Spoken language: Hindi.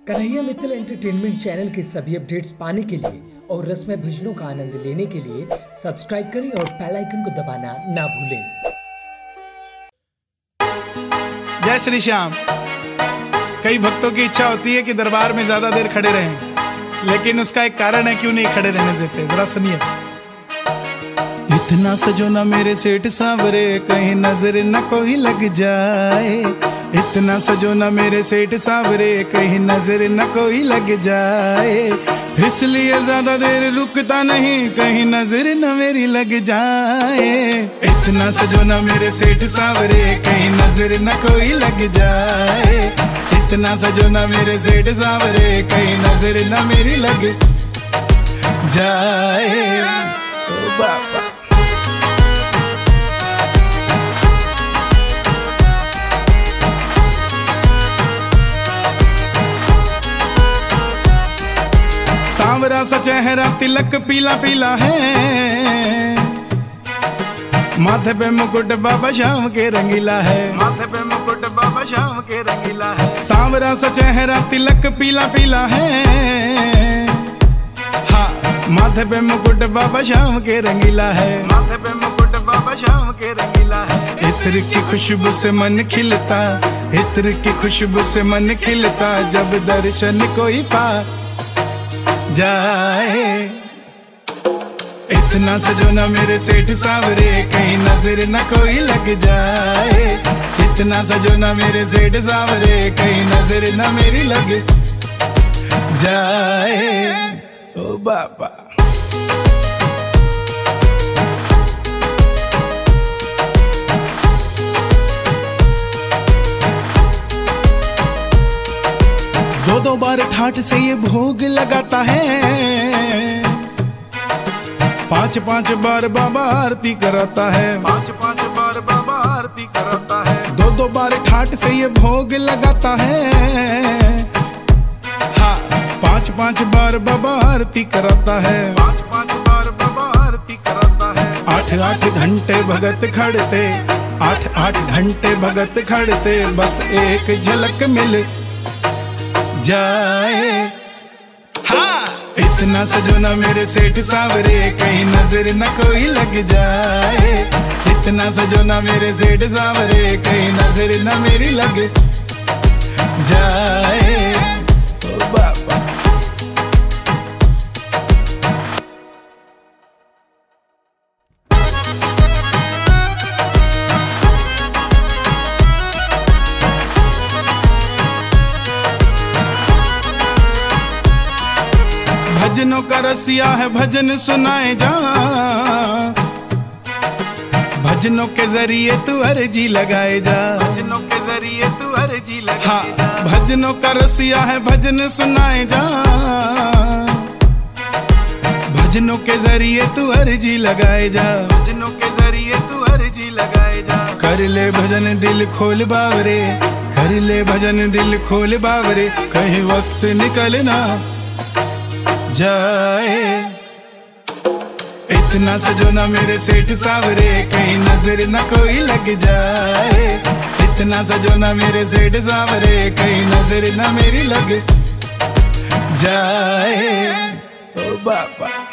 कन्हैया मित्तल एंटरटेनमेंट चैनल के सभी अपडेट्स पाने के लिए और रसमय भजनों का आनंद लेने के लिए सब्सक्राइब करें और बेल आइकन को दबाना ना भूलें। जय श्री श्याम। कई भक्तों की इच्छा होती है कि दरबार में ज्यादा देर खड़े रहें, लेकिन उसका एक कारण है क्यों नहीं खड़े रहने देते। जरा सुनिए। इतना सजो ना मेरे सेठ सांवरे, कहीं नजर न कोई लग जाए। इतना सजो ना मेरे सेठ सांवरे, कहीं नजर न कोई लग जाए। इसलिए ज्यादा देर रुकता नहीं, कहीं नजर न मेरी लग जाए। इतना सजो ना मेरे सेठ सांवरे, कहीं नजर न कोई लग जाए। इतना सजो ना मेरे सेठ सांवरे, कहीं नजर न मेरी लग जाए। ओ बाबा। सांवरा सा चेहरा, तिलक पीला पीला है, माथे पे मुकुट बाबा श्याम के रंगीला है। माथे पे मुकुट बाबा श्याम के रंगीला है। सांवरा सा चेहरा, तिलक पीला पीला है, हाँ माथे पे मुकुट बाबा श्याम के रंगीला है। माथे पे मुकुट बाबा श्याम के रंगीला है। इत्र की खुशबू से मन खिलता, इत्र की खुशबू से मन खिलता, जब दर्शन कोई पा जाए। इतना सजो ना मेरे सेठ सांवरे, कहीं नजर न कोई लग जाए। इतना सजो ना मेरे सेठ सांवरे, कहीं नजर न मेरी लग जाए। ओ बाबा। दो बार ठाठ से ये भोग लगाता है, 5 बार बाबा आरती कराता है। 5 बार बाबा आरती कराता है। 2 बार ठाठ से ये भोग लगाता है, हाँ 5 बार बाबा आरती कराता है। 5 बार बाबा आरती कराता है। 8 घंटे भगत खड़ते, 8 घंटे भगत खड़ते, बस एक झलक मिल जाए। हाँ इतना सजो ना मेरे सेठ सांवरे, कहीं नजर न कोई लग जाए। इतना सजो ना मेरे सेठ सांवरे, कहीं नजर न मेरी लग जाए। ओ बाबा। भजनों का रसिया है, भजन सुनाए जा, भजनों के जरिए तू अर्जी लगाए जा। भजनों के जरिए तू अर्जी लगाए जा। भजनों का रसिया है, भजन सुनाए जा, भजनों के जरिए तू अर्जी लगाए जा। भजनों के जरिए तू अर्जी लगाए जा। कर ले भजन दिल खोल बावरे, कर ले भजन दिल खोल बावरे, कहीं वक्त निकलना जाए। इतना सजो ना मेरे सेठ सांवरे, कहीं नजर न कोई लग जाए। इतना सजो ना मेरे सेठ सांवरे, कहीं नजर न मेरी लग जाए। ओ बाबा।